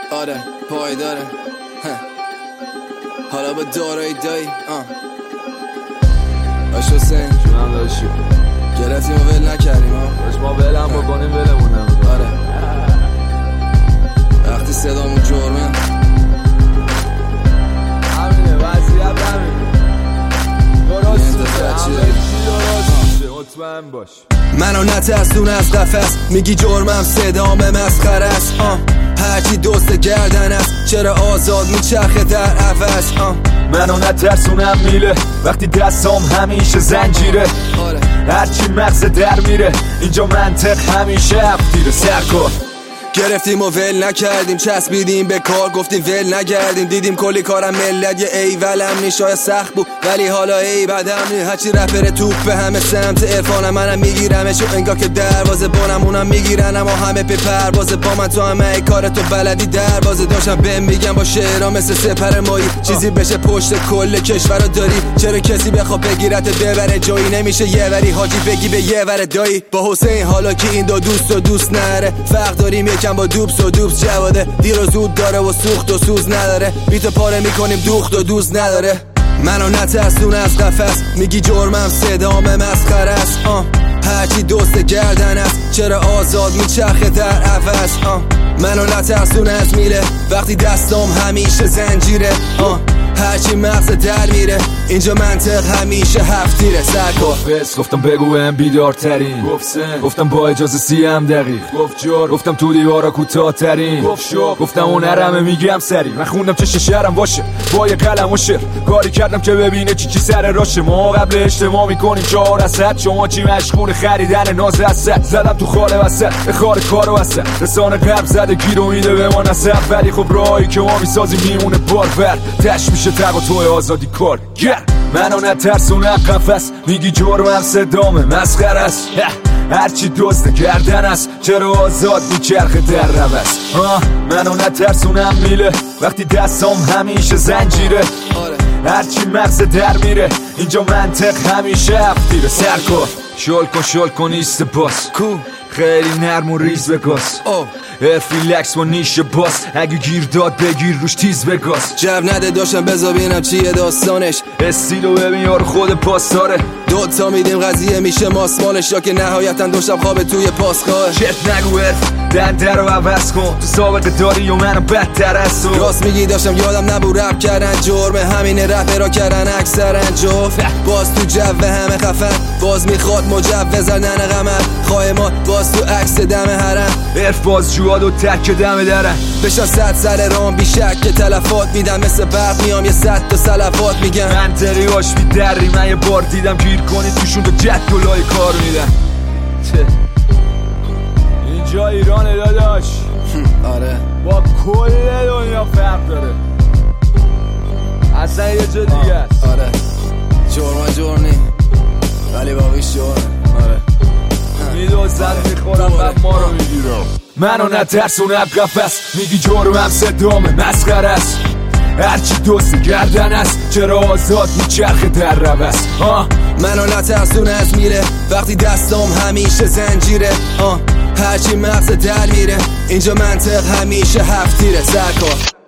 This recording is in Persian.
آره پایداره حالا با دارایی دایی باش حسین جونم داشتی گرفتیم و ول نکردیم باش ما ولم بکنیم ولمونم آره وقتی صدامون جرمه همینه وضعیت همینه درست مطمئن باش منو نترسون از قفس میگی جرمم صدام مسخره است هرچی دوست گردن است چرا آزاد میچرخه در عوض منو نترسونم میله وقتی دستام همیشه زنجیره هرچی مغز در میره اینجا منطق همیشه افدیره سرکار گرفتیم و ول نکردیم چسبیدیم به کار گفتیم ول نگردیم دیدیم کلی کارم ملت یه ایولم نی شاید سخت بود ولی حالا ای بدم نی هرچی رپر توپ به همه سمت عرفانم منم میگیرمه چون انگار که دروازه بانم اونم میگیرن اما همه به پروازه با من تو همه ای کار تو بلدی دروازه داشتم بهم میگم با شعرها مثل سپر مایی چیزی بشه پشت کل کشور داری چرا کسی بخواد بگیرت ببره جایی نمیشه یه وری حاجی بگی به یه ور دایی با حسین حالا که این دو دوست نره فرق داریم یکم با دوبس و دوبس جواده دیر و زود داره و سوخت و سوز نداره بیتو پاره میکنیم دوخت و دوز نداره منو نترسون از قفس میگی جرمم صدام مسخره است هرچی دوست گردن است چرا آزاد میچرخه در عوض منو نترسون از میله وقتی دستام همیشه زنجیره هرچی مغز در میره اینجا منطق همیشه هفتیره سرکار گفتم بگو هم بیدارترین گفتم با اجازه 30 دقیق گفتم تو دیوارا کوتاه ترین گفتم اون نرمه میگم سری من خوندم چه شعرم باشه با یه قلم و شعر کاری کردم که ببینه چی سر راشه ما قبل اجتماع میکنیم 4 از 100 شما چی مشغول خریدن ناز از 100 زدم تو خاله وسط خار کارو وسط رسانه قلب زده گیر میده به ما نصب ولی خب راهی که ما میسازیم میمونه بارور تش میشه تق توی آزادی کار منو نترسونم قفس میگی جرمم صدام مسخره است هرچی دوست گردن است چرا آزاد میچرخه در روز منو نترسونم میله وقتی دستام همیشه زنجیره هرچی مغز در میره اینجا منطق همیشه افدیره سرکار شل کن ایست باس خیلی نرم و ریز بگاس ریلکس و نیش باس اگه گیر داد بگیر روش تیز بگاس جب نده داشتم بذار ببینم چیه داستانش استیلو ببین یارو خود پاسداره دوتا میدیم قضیه میشه ماسمالش یا که نهایتا داشتم خواب توی پاسگاه چرت نگو دنده رو عوض کن تو سابقه داری و منو بدتر از تو راست میگی داشتم یادم نبود رپ کردن جرمه همینه رپ را کردن اکثرا جفت باز تو جو همه خفن باز میخواد مجوز زدن قمر خواهمات باز تو عکس دم حرم عرف باز جواد و تک دم درن بشن 100 سر رام بیشک که تلفات میدم مثل برق میام یه 100 تا سلفات میگم منطقی هاش بیدری من یه بار دیدم گیر کنی توشون به جد دلای کار میدن اینجا ایرانه داداش آره با کل دنیا فرق داره اصلا یه جا دیگه است آره جرمه ولی باقیش جرمه آره میدوزن میخورم بعد ما رو میگیرم منو نترسونم قفس میگی جرمم صدام مسخره است هرچی دوست گردن است چرا آزاد میچرخه در روز منو نترسون از میره وقتی دستام همیشه زنجیره هرچی مغز در میره اینجا منطق همیشه هفتیره سرکار